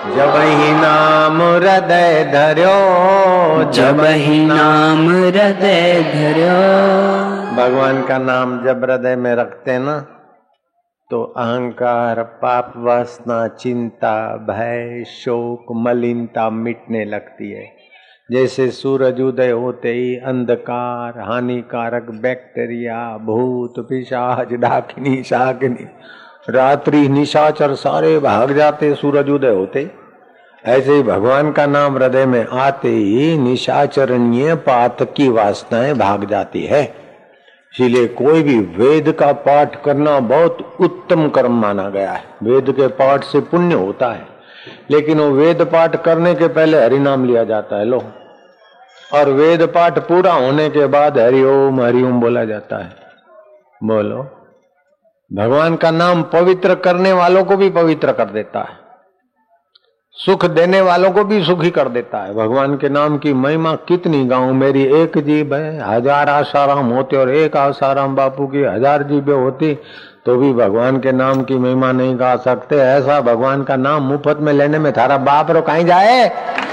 जब ही नाम हृदय धर्यो, जब ही नाम हृदय धर्यो। भगवान का नाम जब हृदय में रखते ना तो अहंकार, पाप वासना, चिंता, भय, शोक, मलिनता मिटने लगती है। जैसे सूरज उदय होते ही अंधकार, हानिकारक बैक्टीरिया, भूत, पिशाच, डाकिनी, शाकिनी, रात्रि, निशाचर सारे भाग जाते सूरज उदय होते। ऐसे ही भगवान का नाम हृदय में आते ही निशाचरणीय पातकी वासनाएं भाग जाती है। इसीलिए कोई भी वेद का पाठ करना बहुत उत्तम कर्म माना गया है। वेद के पाठ से पुण्य होता है, लेकिन वो वेद पाठ करने के पहले हरि नाम लिया जाता है लो, और वेद पाठ पूरा होने के बाद हरिओम बोला जाता है। बोलो, भगवान का नाम पवित्र करने वालों को भी पवित्र कर देता है, सुख देने वालों को भी सुखी कर देता है। भगवान के नाम की महिमा कितनी गाऊं, मेरी एक जीभ है, 1000 आसाराम होते और एक आसाराम बापू की 1000 जीभें होती तो भी भगवान के नाम की महिमा नहीं गा सकते। ऐसा भगवान का नाम मुफ्त में लेने में थारा बाप रो कहीं जाए।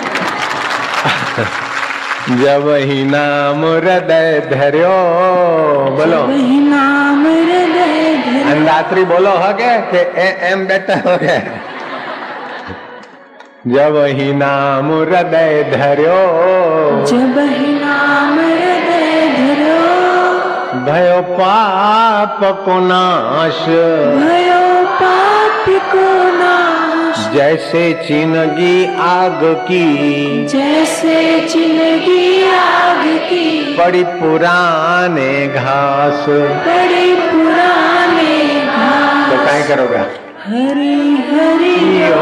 जब ही नाम हृदय धर्यो, बोलो ही नाम हृदय धर्यो। अंदात्री बोलो हो गए कि एम बेटा हो गए। जब ही नाम हृदय धर्यो, जब ही नाम हृदय धर्यो। भयो पाप को नाश, भयो पाप को नाश। जैसे चिनगी आग की, जैसे चिनगी आग की। पड़ी पुराने घास, बड़े पुराने घास। तो क्या करोगे? हरि हरि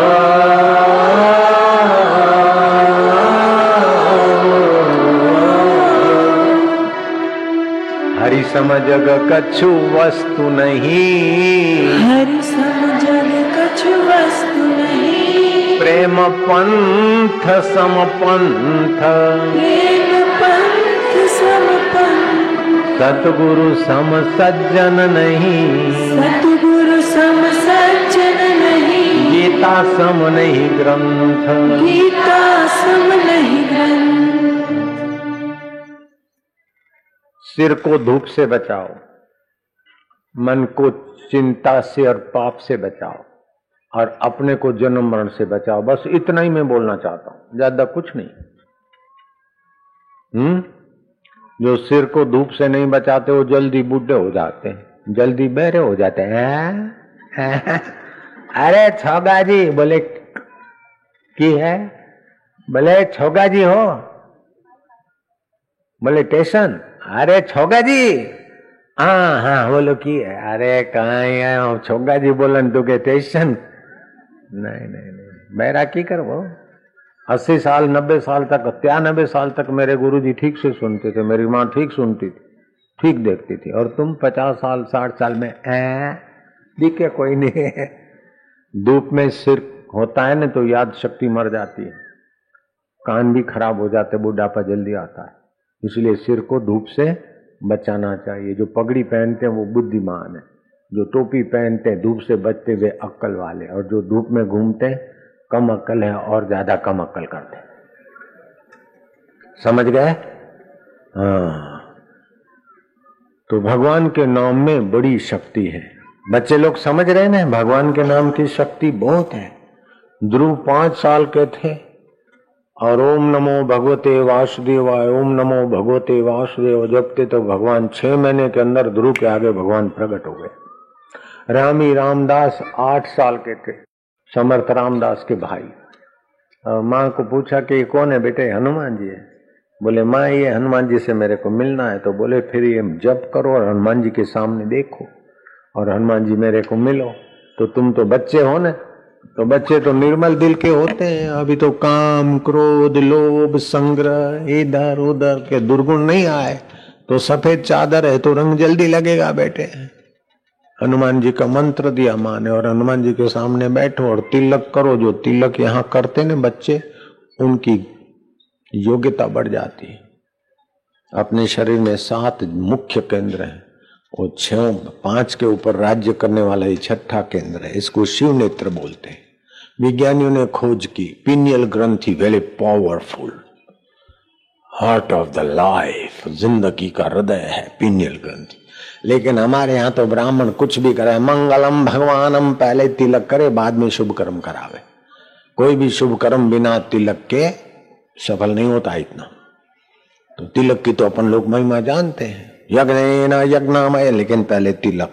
हरि सम जग कछु वस्तु नहीं, हरि सम जग कछु वस्तु नहीं। प्रेम पंथ सम पंथ, प्रेम पंथ सम पंथ। सतगुरु सम सज्जन नहीं, सतगुरु सम सज्जन नहीं। गीता सम नहीं ग्रंथ, गीता सम नहीं ग्रंथ। सिर को धूप से बचाओ, मन को चिंता से और पाप से बचाओ, और अपने को जन्म मरण से बचाओ। बस इतना ही मैं बोलना चाहता हूं, ज्यादा कुछ नहीं। जो सिर को धूप से नहीं बचाते वो जल्दी बूढ़े हो जाते हैं, जल्दी बहरे हो जाते हैं। अरे छोगा जी, बोले की है? बोले छोगा जी हो? बोले टेशन। अरे छोगा जी, हाँ हाँ बोलो की है? अरे कहाँ है छोगा जी बोलन तो के टेशन। नहीं नहीं नहीं, मेरा की कर वो 80 साल 90 साल तक 93 साल तक मेरे गुरुजी ठीक से सुनते थे, मेरी माँ ठीक सुनती थी, ठीक देखती थी, और तुम 50 साल 60 साल में दिखे कोई नहीं। धूप में सिर होता है ना तो याद शक्ति मर जाती है, कान भी खराब हो जाते, बुढ़ापा जल्दी आता है। इसलिए सिर को धूप से बचाना चाहिए। जो पगड़ी पहनते हैं वो बुद्धिमान है, जो टोपी पहनते हैं धूप से बचते हुए अक्ल वाले, और जो धूप में घूमते हैं कम अक्ल है और ज्यादा कम अक्ल करते हैं। समझ गए? हाँ, तो भगवान के नाम में बड़ी शक्ति है। बच्चे लोग समझ रहे ना, भगवान के नाम की शक्ति बहुत है। ध्रुव 5 साल के थे और ओम नमो भगवते वासुदेवाय, ओम नमो भगवते वासुदेव जपते तो भगवान 6 महीने के अंदर ध्रुव के आगे भगवान प्रकट हो गए। रामी रामदास 8 साल के थे, समर्थ रामदास के भाई। माँ को पूछा कि ये कौन है बेटे? हनुमान जी है। बोले माँ ये हनुमान जी से मेरे को मिलना है। तो बोले फिर ये जप करो और हनुमान जी के सामने देखो और हनुमान जी मेरे को मिलो। तो तुम तो बच्चे हो ना, तो बच्चे तो निर्मल दिल के होते हैं, अभी तो काम क्रोध लोभ संग्रह इधर उधर के दुर्गुण नहीं आए, तो सफेद चादर है तो रंग जल्दी लगेगा बेटे। हनुमान जी का मंत्र दिया माँ ने और हनुमान जी के सामने बैठो और तिलक करो। जो तिलक यहाँ करते ने बच्चे, उनकी योग्यता बढ़ जाती है। अपने शरीर में 7 मुख्य केंद्र हैं, वो 5 के ऊपर राज्य करने वाला ये 6ठा केंद्र है। इसको शिव नेत्र बोलते हैं। विज्ञानियों ने खोज की, पीनियल ग्रंथि very powerful, heart of the life, जिंदगी का हृदय है पीनियल ग्रंथि। लेकिन हमारे यहाँ तो ब्राह्मण कुछ भी करे, मंगलम भगवानम, पहले तिलक करे बाद में शुभ कर्म करावे। कोई भी शुभ कर्म बिना तिलक के सफल नहीं होता इतना। तो तिलक की तो अपन लोग महिमा जानते हैं, यज्ञ यज्ञामय, लेकिन पहले तिलक।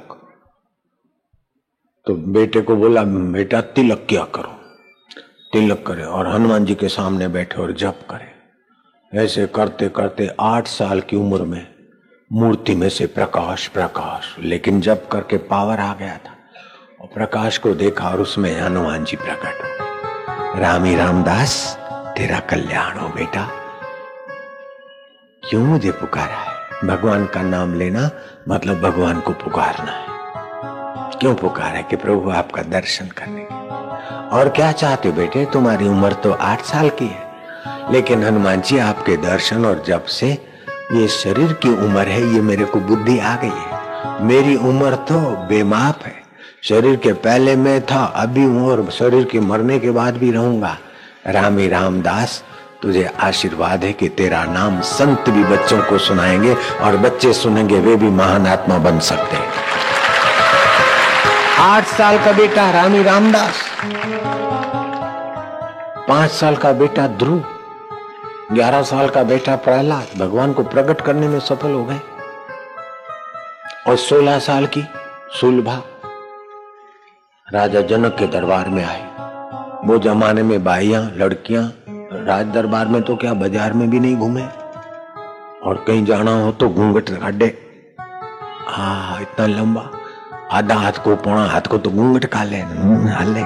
तो बेटे को बोला बेटा तिलक क्या करो, तिलक करे और हनुमान जी के सामने बैठे और जप करे। ऐसे करते करते 8 साल की उम्र में मूर्ति में से प्रकाश प्रकाश, लेकिन जप करके पावर आ गया था और प्रकाश को देखा और उसमें हनुमान जी प्रकट हो। रामी रामदास तेरा कल्याण हो बेटा, क्यों मुझे पुकारा है? भगवान का नाम लेना मतलब भगवान को पुकारना है। क्यों पुकारा? कि प्रभु आपका दर्शन करने के। और क्या चाहते हो बेटे? तुम्हारी उम्र तो 8 साल की है, लेकिन हनुमान जी आपके दर्शन और जब से ये शरीर की उम्र है, ये मेरे को बुद्धि आ गई है। मेरी उम्र तो बेमाप है, शरीर के पहले मैं था, अभी हूं और शरीर के मरने के बाद भी रहूंगा। रामी रामदास तुझे आशीर्वाद है कि तेरा नाम संत भी बच्चों को सुनाएंगे और बच्चे सुनेंगे, वे भी महान आत्मा बन सकते हैं। 8 साल का बेटा रामी रामदास, 5 साल का बेटा ध्रुव, 11 साल का बेटा प्रहलाद भगवान को प्रकट करने में सफल हो गए। और 16 साल की सुलभा राजा जनक के दरबार में आई। वो जमाने में बाइयां लड़कियां राज दरबार में तो क्या बाजार में भी नहीं घूमे, और कहीं जाना हो तो घूंघट काटे। इतना लंबा, आधा हाथ को पौना हाथ को तो घूंघट का ले हाले,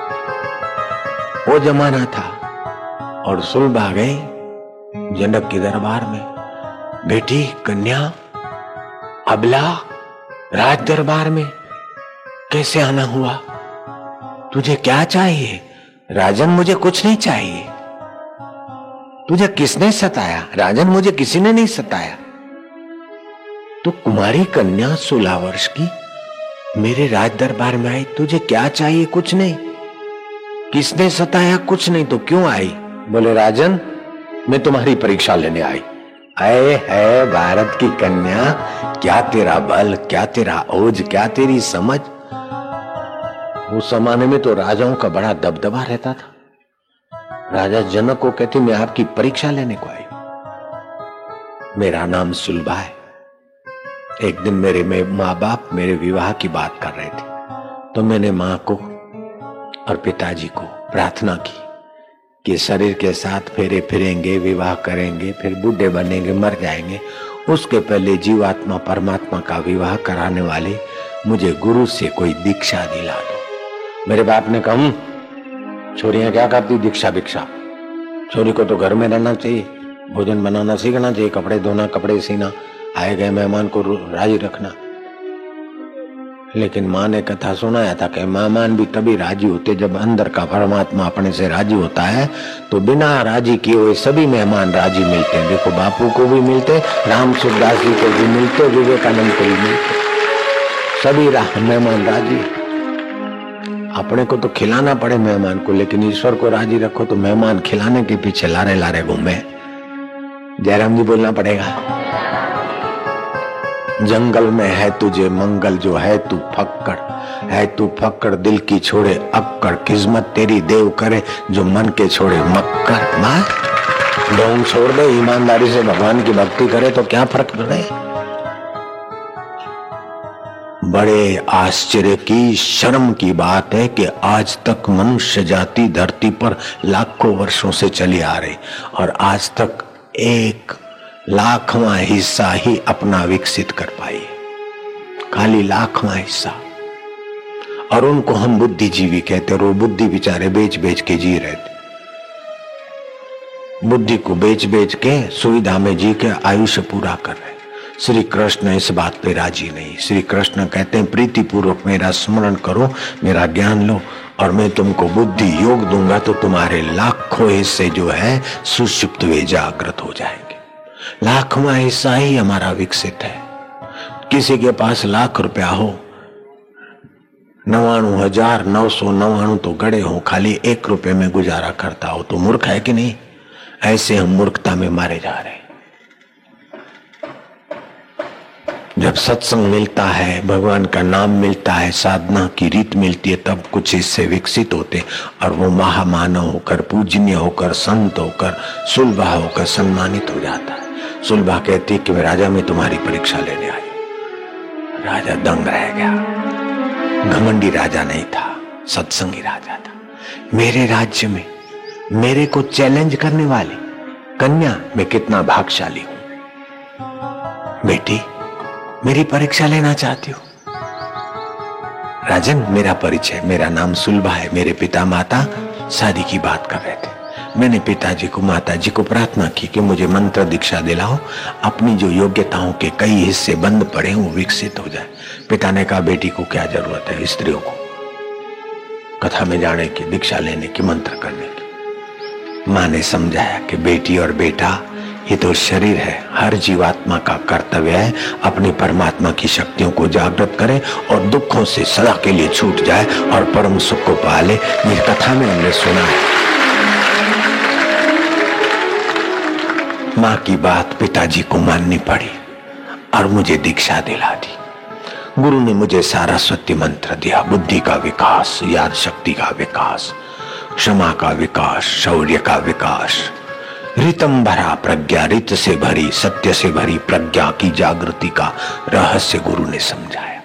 वो जमाना था। और सुलभा गई जनक के दरबार में, बेटी कन्या अबला राज दरबार में कैसे आना हुआ? तुझे क्या चाहिए? राजन मुझे कुछ नहीं चाहिए। तुझे किसने सताया? राजन मुझे किसी ने नहीं सताया। तो कुमारी कन्या 16 वर्ष की मेरे राज दरबार में आई, तुझे क्या चाहिए? कुछ नहीं। किसने सताया? कुछ नहीं। तो क्यों आई? बोले राजन मैं तुम्हारी परीक्षा लेने आई। आए है भारत की कन्या, क्या तेरा बल, क्या तेरा ओज, क्या तेरी समझ। उस जमाने में तो राजाओं का बड़ा दबदबा रहता था। राजा जनक को कहती मैं आपकी परीक्षा लेने को आई, मेरा नाम सुलभा है। एक दिन मेरे माँ बाप मेरे विवाह की बात कर रहे थे, तो मैंने माँ को और पिताजी को प्रार्थना की कि शरीर के साथ फेरे फिरेंगे, विवाह करेंगे, फिर बूढ़े बनेंगे, मर जाएंगे, उसके पहले जीवात्मा परमात्मा का विवाह कराने वाले मुझे गुरु से कोई दीक्षा दिला दो। मेरे बाप ने कहा छोरियां क्या करती दीक्षा भिक्षा, छोरी को तो घर में रहना चाहिए, भोजन बनाना सीखना चाहिए, कपड़े धोना, कपड़े सीना, आए गए मेहमान को राजी रखना। लेकिन माँ ने कथा सुनाया था कि मेहमान भी तभी राजी होते जब अंदर का परमात्मा अपने से राजी होता है। तो बिना राजी किए हुए सभी मेहमान राजी मिलते हैं। देखो बापू को भी मिलते, राम सुखदास जी को भी मिलते, विवेकानंद को भी मिलते, सभी मेहमान राजी। अपने को तो खिलाना पड़े मेहमान को, लेकिन ईश्वर को राजी रखो तो मेहमान खिलाने के पीछे लारे लारे घूमे। जयराम जी बोलना पड़ेगा। जंगल में है तुझे मंगल, जो है तू फक्कड़, है तू फक्कड़ दिल की छोड़े अक्कड़, किस्मत तेरी देव करे जो मन के छोड़े मक्कर। मां ढोंग छोड़ दे, ईमानदारी से भगवान की भक्ति करे तो क्या फर्क पड़े। बड़े आश्चर्य की शर्म की बात है कि आज तक मनुष्य जाति धरती पर लाखों वर्षों से चली आ रही और आज तक 1/1000वां हिस्सा ही अपना विकसित कर पाई, खाली 1/1000वां हिस्सा। और उनको हम बुद्धिजीवी कहते, और वो बुद्धि बेचारे बेच बेच के जी रहे थे। बुद्धि को बेच बेच के सुविधा में जी के आयुष्य पूरा कर रहे। श्री कृष्ण इस बात पे राजी नहीं। श्री कृष्ण कहते हैं प्रीति पूर्वक मेरा स्मरण करो, मेरा ज्ञान लो और मैं तुमको बुद्धि योग दूंगा तो तुम्हारे लाखों हिस्से जो है सुषुप्त वे जागृत हो जाएंगे। 1/1000वां हिस्सा ही हमारा विकसित है। किसी के पास 1,00,000 रुपया हो, 99,999 तो गड़े हो, खाली 1 रुपए में गुजारा करता हो तो मूर्ख है कि नहीं? ऐसे हम मूर्खता में मारे जा रहे हैं। जब सत्संग मिलता है, भगवान का नाम मिलता है, साधना की रीत मिलती है, तब कुछ इससे विकसित होते और वो महामानव होकर, पूजनीय होकर, संत होकर, सुलभा होकर सम्मानित हो जाता है। सुलभा कहती कि मैं राजा में तुम्हारी परीक्षा लेने आई। राजा दंग रह गया। घमंडी राजा नहीं था, सत्संगी राजा था। मेरे राज्य में मेरे को चैलेंज करने वाली कन्या, मैं कितना भाग्यशाली हूं। बेटी, मेरी परीक्षा लेना चाहती हो? राजन, मेरा परिचय, मेरा नाम सुलभा है। मेरे पिता माता शादी की बात कर रहे थे। मैंने पिताजी को, माताजी को प्रार्थना की कि मुझे मंत्र दीक्षा दिलाओ, अपनी जो योग्यताओं के कई हिस्से बंद पड़े हैं वो विकसित हो जाए। पिता ने कहा, बेटी को क्या जरूरत है स्त्रियों को कथा में जाने की, दीक्षा लेने की, मंत्र करने की। माँ ने समझाया कि बेटी और बेटा ये तो शरीर है, हर जीवात्मा का कर्तव्य है अपनी परमात्मा की शक्तियों को जागृत करे और दुखों से सदा के लिए छूट जाए और परम सुख को पा ले। ये कथा में हमने सुना है। माँ की बात पिताजी को माननी पड़ी और मुझे दीक्षा दिला दी। गुरु ने मुझे सारा सत्य मंत्र दिया, बुद्धि का विकास, याद शक्ति का विकास, क्षमा का विकास, शौर्य का विकास, रितम भरा प्रज्ञा, रित से भरी, सत्य से भरी प्रज्ञा की जागृति का रहस्य गुरु ने समझाया।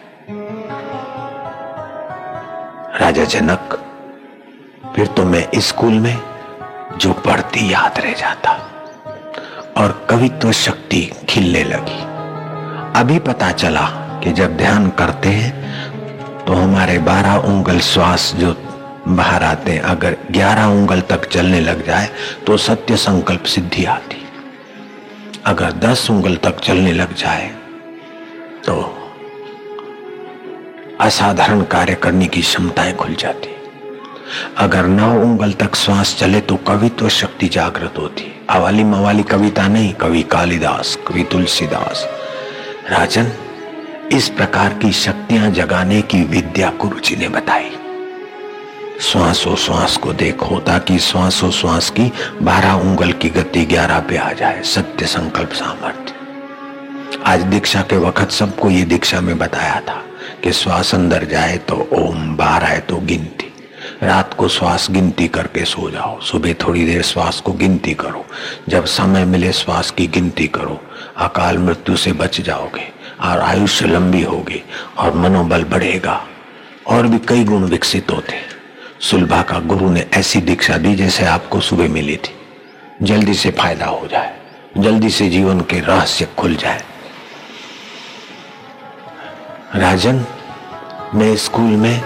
राजा जनक, फिर तो मैं स्कूल में जो पढ़ती याद रह जाता और कवित्व शक्ति खिलने लगी। अभी पता चला कि जब ध्यान करते हैं तो हमारे 12 उंगल श्वास जो बाहर आते हैं, अगर 11 उंगल तक चलने लग जाए तो सत्य संकल्प सिद्धि आती। अगर 10 उंगल तक चलने लग जाए तो असाधारण कार्य करने की क्षमताएं खुल जाती। अगर 9 उंगल तक श्वास चले तो कवित्व शक्ति जागृत होती। अवाली मवाली कविता नहीं, कवि कालिदास, कवि तुलसीदास। राजन, इस प्रकार की शक्तियां जगाने की विद्या गुरु जी ने बताई। श्वासों श्वास को देखो ताकि श्वासों श्वास की 12 उंगल की गति 11 पे आ जाए। सत्य संकल्प सामर्थ्य। आज दीक्षा के वक्त सबको ये दीक्षा में बताया था कि श्वास अंदर जाए तो ओम, बाहर आए तो गिनती। रात को श्वास गिनती करके सो जाओ, सुबह थोड़ी देर श्वास को गिनती करो, जब समय मिले श्वास की गिनती करो। अकाल मृत्यु से बच जाओगे और आयुष्य लंबी होगी और मनोबल बढ़ेगा और भी कई गुण विकसित होते। सुलभा का गुरु ने ऐसी दीक्षा दी जैसे आपको सुबह मिली थी। जल्दी से फायदा हो जाए, जल्दी से जीवन के रहस्य खुल जाए। राजन, मैं स्कूल में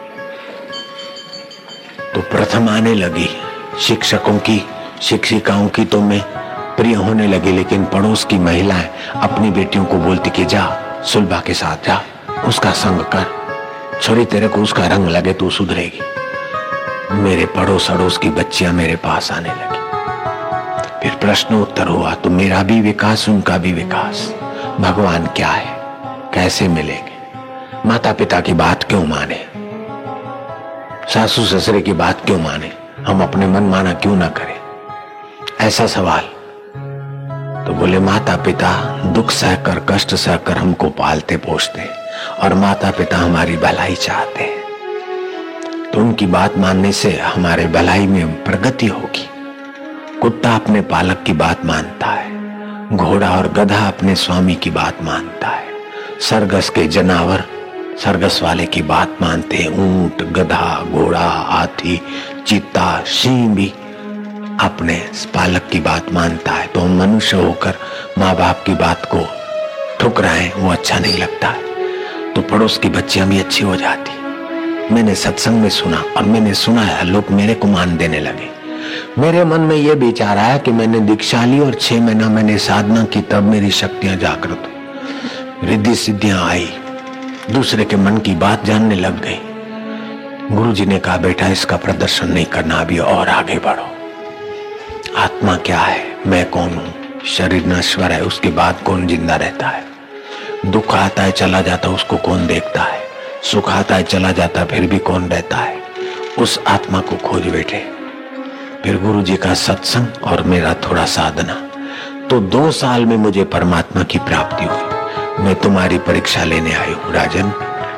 तो प्रथम आने लगी। शिक्षकों की, शिक्षिकाओं की तो मैं प्रिय होने लगी, लेकिन पड़ोस की महिलाएं अपनी बेटियों को बोलती कि जा सुलभा के साथ जा, उसका संग कर, छोरी तेरे को उसका रंग लगे तो सुधरेगी। मेरे पड़ोस अड़ोस की बच्चियां मेरे पास आने लगी। फिर प्रश्न उत्तर हुआ तो मेरा भी विकास, उनका भी विकास। भगवान क्या है, कैसे मिलेंगे, माता पिता की बात क्यों माने, सासू ससुरे की बात क्यों माने, हम अपने मन माना क्यों ना करें, ऐसा सवाल। तो बोले माता पिता दुख सहकर, कष्ट सहकर हमको पालते पोषते और माता पिता हमारी भलाई चाहते हैं, तो उनकी बात मानने से हमारे भलाई में प्रगति होगी। कुत्ता अपने पालक की बात मानता है, घोड़ा और गधा अपने स्वामी की बात मानता है, सरगस के जानवर सरगस वाले की बात मानते हैं। ऊंट, गधा, घोड़ा, हाथी, चीता, सिंह भी अपने पालक की बात मानता है। तो हम मनुष्य होकर माँ बाप की बात को ठुकराएं, वो अच्छा नहीं लगता है। तो पड़ोस की बच्चियां भी अच्छी हो जाती। मैंने सत्संग में सुना और मैंने सुना है लोग मेरे को मान देने लगे। मेरे मन में यह विचार आया कि मैंने दीक्षा ली और 6 महीना मैंने साधना की, तब मेरी शक्तियां जागृत हुई, रिद्धि सिद्धियां आई, दूसरे के मन की बात जानने लग गई। गुरुजी ने कहा बेटा इसका प्रदर्शन नहीं करना, अभी और आगे बढ़ो। आत्मा क्या है, मैं कौन हूं, शरीर नश्वर है, उसके बाद कौन जिंदा रहता है, दुख आता है चला जाता है, उसको कौन देखता है, सुख आता है चला जाता है, फिर भी कौन रहता है? उस आत्मा को खोज बैठे। फिर गुरु जी का सत्संग और मेरा थोड़ा साधना, तो 2 साल में मुझे परमात्मा की प्राप्ति हुई। मैं तुम्हारी परीक्षा लेने आई हूं राजन।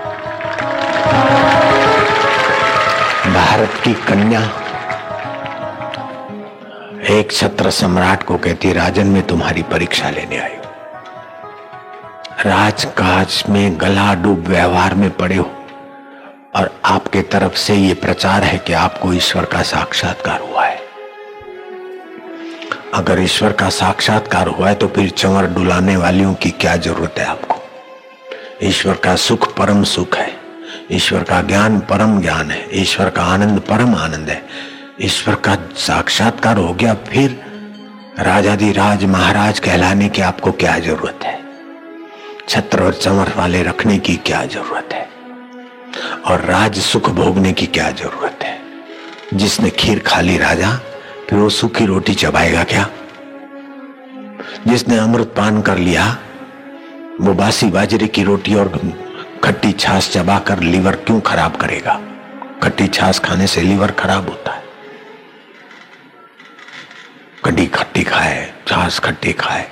भारत की कन्या एक छत्र सम्राट को कहती, राजन मैं तुम्हारी परीक्षा लेने आई हूं। राजकाज में गला डूब व्यवहार में पड़े हो और आपके तरफ से ये प्रचार है कि आपको ईश्वर का साक्षात्कार हुआ है। अगर ईश्वर का साक्षात्कार हुआ है तो फिर चंवर डुलाने वालियों की क्या जरूरत है आपको? ईश्वर का सुख परम सुख है, ईश्वर का ज्ञान परम ज्ञान है, ईश्वर का आनंद परम आनंद है। ईश्वर का साक्षात्कार हो गया, फिर राजाधिराज महाराज कहलाने की आपको क्या जरूरत है? छत्र और चंवर वाले रखने की क्या जरूरत है? और राज सुख भोगने की क्या जरूरत है? जिसने खीर खा ली राजा, फिर वो सूखी रोटी चबाएगा क्या? जिसने अमृत पान कर लिया, वो बासी बाजरे की रोटी और खट्टी छाछ चबाकर लीवर क्यों खराब करेगा? खट्टी छाछ खाने से लीवर खराब होता है। कड़ी खट्टी खाए, छाछ खट्टी खाए,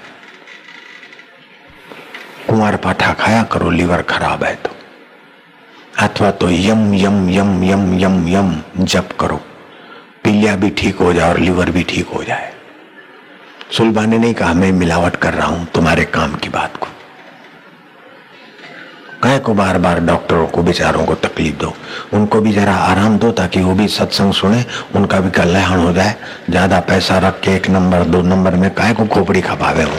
कुंवार पाठा खाया करो लीवर खराब है तो। अथवा तो यम यम यम यम यम यम जप करो, पीलिया भी ठीक हो जाए और लीवर भी ठीक हो जाए। सुलभा ने नहीं कहा मैं मिलावट कर रहा हूं तुम्हारे काम की बात को। काहे को बार बार डॉक्टरों को बेचारों को तकलीफ दो? उनको भी जरा आराम दो ताकि वो भी सत्संग सुने, उनका भी कल्याण हो जाए। ज्यादा पैसा रख के 1 नंबर 2 नंबर में काहे को खोपड़ी खपावे हो?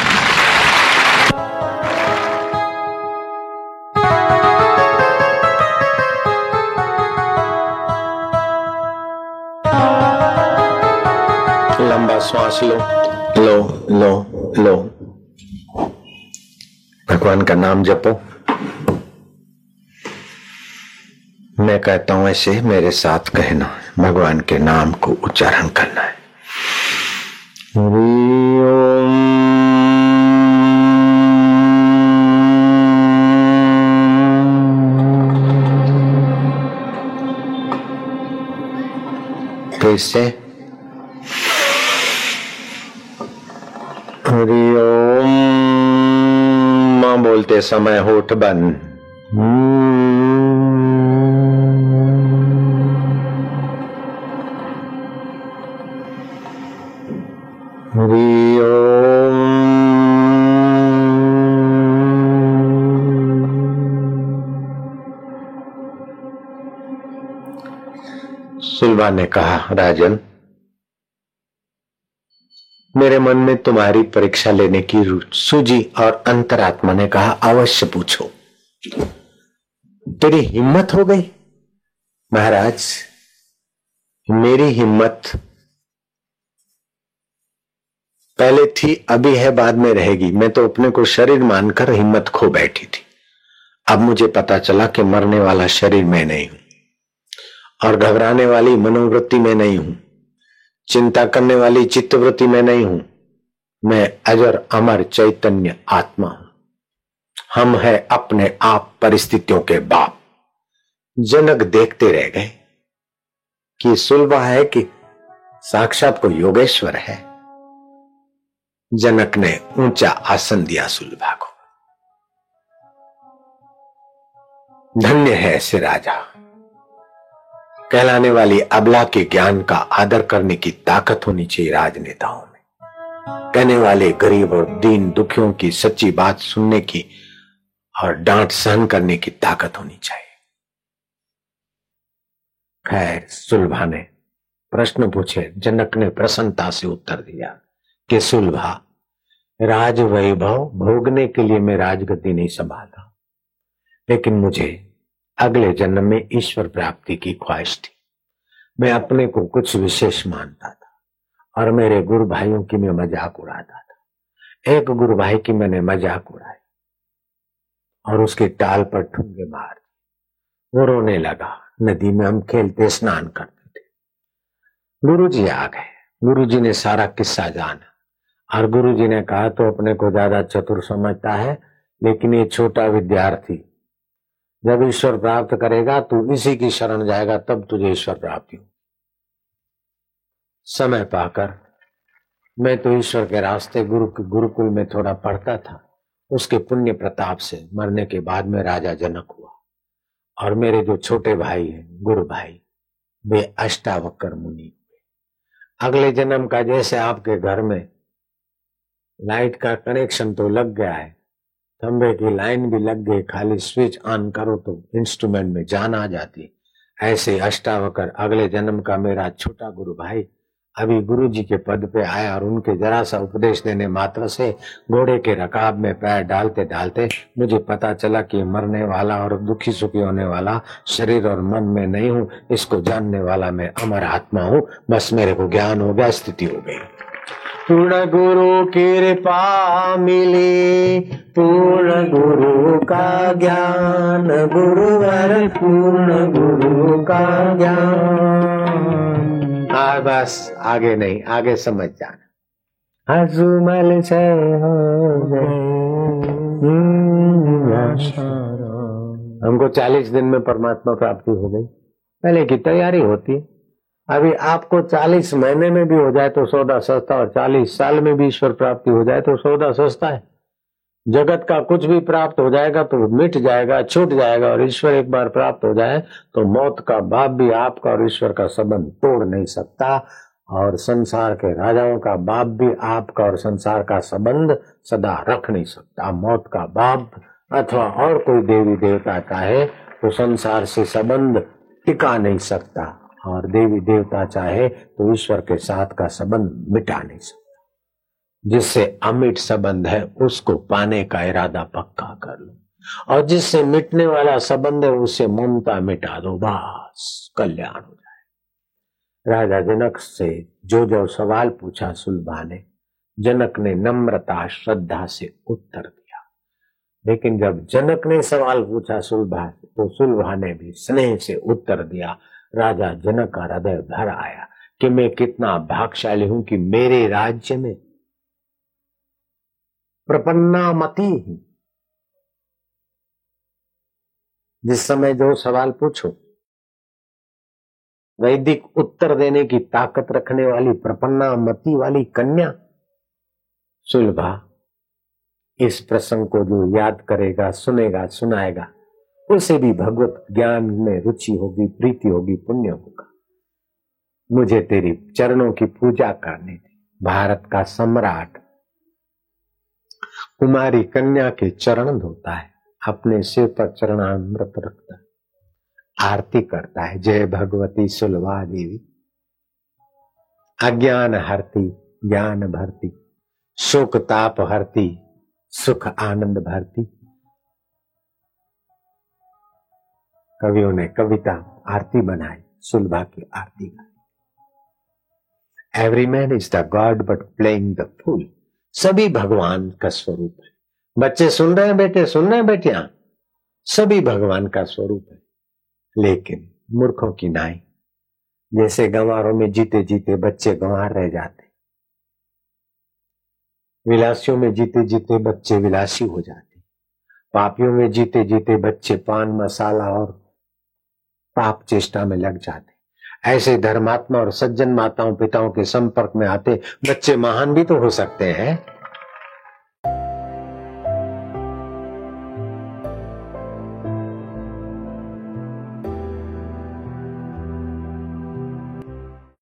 लंबा श्वास लो, लो लो लो, भगवान का नाम जपो। मैं कहता हूं ऐसे मेरे साथ कहना, भगवान के नाम को उच्चारण करना है। हरि ओम। फिर से हरि ओम। मां बोलते समय होठ बंद। हरि ओम। सुलभा ने कहा, राजन मेरे मन में तुम्हारी परीक्षा लेने की सूझी। और अंतरात्मा ने कहा, अवश्य पूछो। तेरी हिम्मत हो गई? महाराज मेरी हिम्मत पहले थी, अभी है, बाद में रहेगी। मैं तो अपने को शरीर मानकर हिम्मत खो बैठी थी। अब मुझे पता चला कि मरने वाला शरीर मैं नहीं हूं और घबराने वाली मनोवृत्ति में नहीं हूं, चिंता करने वाली चित्तवृत्ति में नहीं हूं। मैं अजर अमर चैतन्य आत्मा हूं। हम है अपने आप परिस्थितियों के बाप। जनक देखते रह गए कि सुलभा है कि साक्षात को योगेश्वर है। जनक ने ऊंचा आसन दिया सुलभा को। धन्य है ऐसे राजा। कहलाने वाली अबला के ज्ञान का आदर करने की ताकत होनी चाहिए राजनेताओं में। कहने वाले गरीब और दीन दुखियों की सच्ची बात सुनने की और डांट सहन करने की ताकत होनी चाहिए। खैर सुलभा ने प्रश्न पूछे। जनक ने प्रसन्नता से उत्तर दिया कि सुलभा, राज वैभव भोगने के लिए मैं राजगद्दी नहीं संभाला, लेकिन मुझे अगले जन्म में ईश्वर प्राप्ति की ख्वाहिश थी। मैं अपने को कुछ विशेष मानता था और मेरे गुरु भाइयों की मैं मजाक उड़ाता था। एक गुरु भाई की मैंने मजाक उड़ाई और उसके टाल पर ठुंगे मार दिए। वो रोने लगा। नदी में हम खेलते स्नान करते थे। गुरुजी आ गए। गुरुजी ने सारा किस्सा जाना और गुरुजी ने कहा, तो अपने को ज्यादा चतुर समझता है, लेकिन ये छोटा विद्यार्थी जब ईश्वर प्राप्त करेगा तू इसी की शरण जाएगा, तब तुझे ईश्वर प्राप्ति हो। समय पाकर मैं तो ईश्वर के रास्ते गुरुकुल में थोड़ा पढ़ता था। उसके पुण्य प्रताप से मरने के बाद में राजा जनक हुआ, और मेरे जो छोटे भाई हैं गुरु भाई, वे अष्टावक्र मुनि हुए। अगले जन्म का जैसे आपके घर में लाइट का कनेक्शन तो लग गया है, खंबे की लाइन भी लग गई, खाली स्विच ऑन करो तो इंस्ट्रूमेंट में जान आ जाती, ऐसे अष्टावक्र अगले जन्म का मेरा छोटा गुरु भाई अभी गुरु जी के पद पे आया, और उनके जरा सा उपदेश देने मात्र से घोड़े के रकाब में पैर डालते डालते मुझे पता चला कि मरने वाला और दुखी सुखी होने वाला शरीर और मन में नहीं हूँ, इसको जानने वाला मैं अमर आत्मा हूँ। बस मेरे को ज्ञान हो गया, स्थिति हो गई। पूर्ण गुरु कृपा मिली, पूर्ण गुरु का ज्ञान, गुरुवर पूर्ण गुरु का ज्ञान। बस आगे नहीं, आगे समझ जाना। हजूमल से हमको 40 दिन में परमात्मा प्राप्ति हो गई, पहले की तैयारी होती है। अभी आपको 40 महीने में भी हो जाए तो सौदा सस्ता, और 40 साल में भी ईश्वर प्राप्ति हो जाए तो सौदा सस्ता है। जगत का कुछ भी प्राप्त हो जाएगा तो मिट जाएगा, छूट जाएगा, और ईश्वर एक बार प्राप्त हो जाए तो मौत का बाप भी आपका और ईश्वर का संबंध तोड़ नहीं सकता, और संसार के राजाओं का बाप भी आपका और संसार का संबंध सदा रख नहीं सकता। मौत का बाप अथवा और कोई देवी देवता चाहे तो संसार से संबंध टिका नहीं सकता, और देवी देवता चाहे तो ईश्वर के साथ का संबंध मिटा नहीं सकता। जिससे अमिट संबंध है उसको पाने का इरादा पक्का कर लो, और जिससे मिटने वाला संबंध है उससे ममता मिटा दो, बस कल्याण हो जाए। राजा जनक से जो जो सवाल पूछा सुलभा ने, जनक ने नम्रता श्रद्धा से उत्तर दिया। लेकिन जब जनक ने सवाल पूछा सुलभा से, तो सुलभा ने भी स्नेह से उत्तर दिया। राजा जनक का हृदय भर आया कि मैं कितना भाग्यशाली हूं कि मेरे राज्य में प्रपन्नामति ही, जिस समय जो सवाल पूछो वैदिक उत्तर देने की ताकत रखने वाली प्रपन्नामति वाली कन्या सुलभा, इस प्रसंग को जो याद करेगा, सुनेगा, सुनाएगा, उसे भी भगवत ज्ञान में रुचि होगी, प्रीति होगी, पुण्य होगा। मुझे तेरी चरणों की पूजा करने दे। भारत का सम्राट कुमारी कन्या के चरण धोता है, अपने सिर पर चरणामृत रखता है, आरती करता है। जय भगवती सुलभा देवी, अज्ञान हरती, ज्ञान भरती, शोक ताप हरती, सुख आनंद भरती। कवियों ने कविता आरती बनाई, सुलभा की आरती गाई। Every man is the god but playing the fool. सभी भगवान का स्वरूप है। बच्चे सुन रहे हैं बेटे, सुन रहे हैं बेटियां, सभी भगवान का स्वरूप है। लेकिन मूर्खों की नाई, जैसे गंवारों में जीते जीते बच्चे गंवार रह जाते, विलासियों में जीते जीते बच्चे विलासी हो जाते, पापियों में जीते जीते बच्चे पान मसाला और पाप चेष्टा में लग जाते। ऐसे धर्मात्मा और सज्जन माताओं पिताओं के संपर्क में आते बच्चे महान भी तो हो सकते हैं।